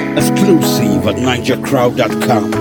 Exclusive at NigerCrowd.com.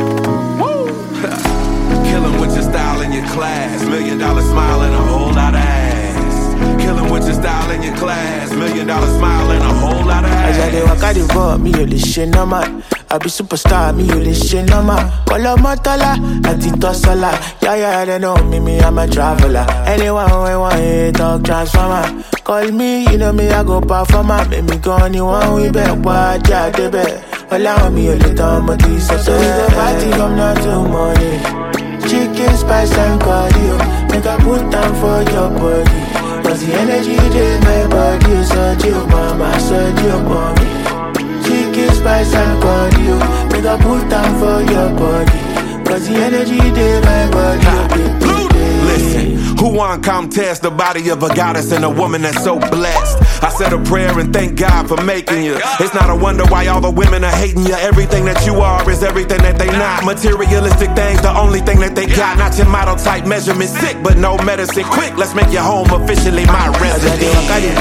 Killing with your style and your class. $1 million smile and a whole lot of ass. Killing with your style and your class. $1 million smile and a whole lot of ass. As I dey walk the road, me only shit no man. I be superstar, me only shit no man. Call up Motala, Atito Sola. Yeah, they know me, I'm a traveler. Anyone who want it, talk transformer. Call me, you know me, I go performer. Make me go anyone, we bet watch out the bet. Allow me a little more this, so we go party from now till morning. Chicken spice and cardio, make I put down for your body. Cause the energy in my body, so you mama, so you mommy. Chicken spice and cardio, make I put down for your body. Cause the energy in my body, listen, who want contest the body of a goddess and a woman that's so blessed? I said a prayer and thank God for making you. It's not a wonder why all the women are hating you. Everything that you are is everything that they not. Materialistic things, the only thing that they got. Not your model type measurement, sick but no medicine. Quick, let's make your home officially my residence.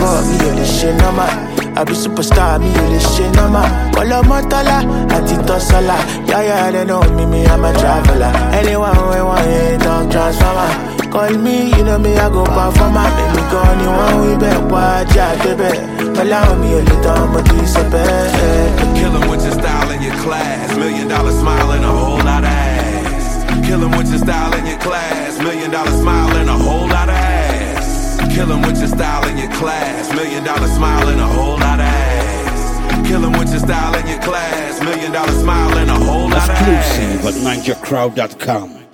I be superstar, me only shit no man. Call up Motala, Atito Sola. Yeah, they know me, I'm a traveler. Anyone who want it, talk transformer. Call me, you know me, I go performer. Make me go anyone, we bet watch out the bet. Allow me a little more disappear. Killing with your style and your class. $1 million smile and a whole lot of ass. Killing with your style and your class. $1 million smile and a whole lot of ass. Killing with your style and your class. $1 million smile and a whole lot of ass. Killing with your style and your class. $1 million smile and a whole lot of ass. Exclusive at NigerCrowd.com.